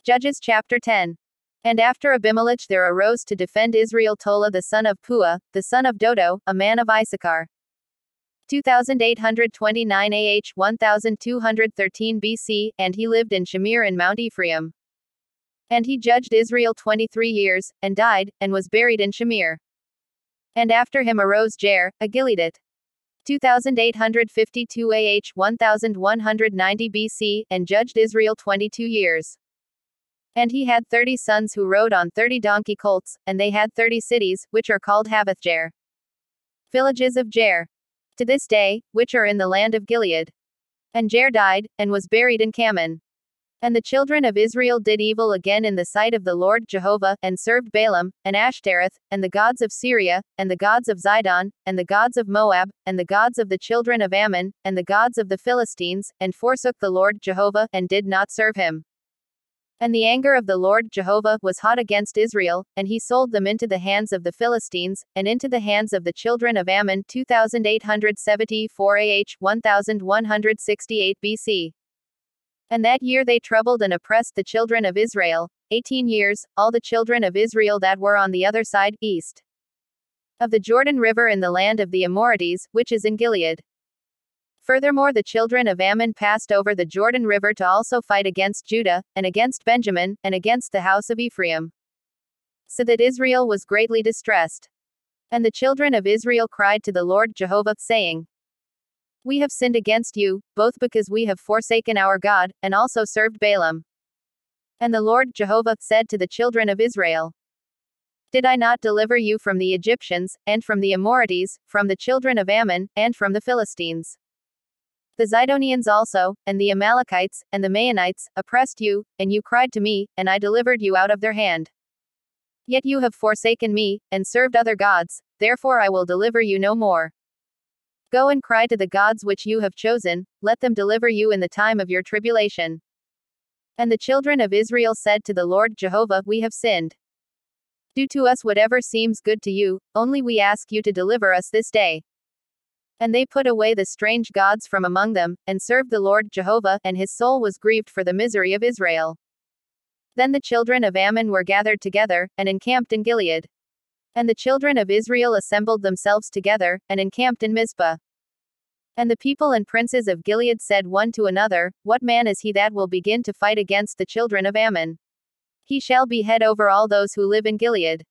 Judges chapter 10. And after Abimelech there arose to defend Israel Tola the son of Puah, the son of Dodo, a man of Issachar. 2829 AH 1213 BC, and he lived in Shamir in Mount Ephraim. And he judged Israel 23 years, and died, and was buried in Shamir. And after him arose Jair, a Gileadite. 2852 AH 1190 BC, and judged Israel 22 years. And he had 30 sons who rode on 30 donkey colts, and they had 30 cities, which are called Havoth-Jair. Villages of Jair. To this day, which are in the land of Gilead. And Jair died, and was buried in Kaman. And the children of Israel did evil again in the sight of the Lord Jehovah, and served Balaam, and Ashtoreth, and the gods of Syria, and the gods of Zidon, and the gods of Moab, and the gods of the children of Ammon, and the gods of the Philistines, and forsook the Lord Jehovah, and did not serve him. And the anger of the Lord Jehovah was hot against Israel, and he sold them into the hands of the Philistines, and into the hands of the children of Ammon 2874 AH 1168 BC. And that year they troubled and oppressed the children of Israel, 18 years, all the children of Israel that were on the other side, east of the Jordan River in the land of the Amorites, which is in Gilead. Furthermore, the children of Ammon passed over the Jordan River to also fight against Judah, and against Benjamin, and against the house of Ephraim. So that Israel was greatly distressed. And the children of Israel cried to the Lord Jehovah, saying, We have sinned against you, both because we have forsaken our God, and also served Balaam. And the Lord Jehovah said to the children of Israel, Did I not deliver you from the Egyptians, and from the Amorites, from the children of Ammon, and from the Philistines? The Zidonians also, and the Amalekites, and the Maonites, oppressed you, and you cried to me, and I delivered you out of their hand. Yet you have forsaken me, and served other gods, therefore I will deliver you no more. Go and cry to the gods which you have chosen, let them deliver you in the time of your tribulation. And the children of Israel said to the Lord Jehovah, We have sinned. Do to us whatever seems good to you, only we ask you to deliver us this day. And they put away the strange gods from among them, and served the Lord Jehovah, and his soul was grieved for the misery of Israel. Then the children of Ammon were gathered together, and encamped in Gilead. And the children of Israel assembled themselves together, and encamped in Mizpah. And the people and princes of Gilead said one to another, What man is he that will begin to fight against the children of Ammon? He shall be head over all those who live in Gilead.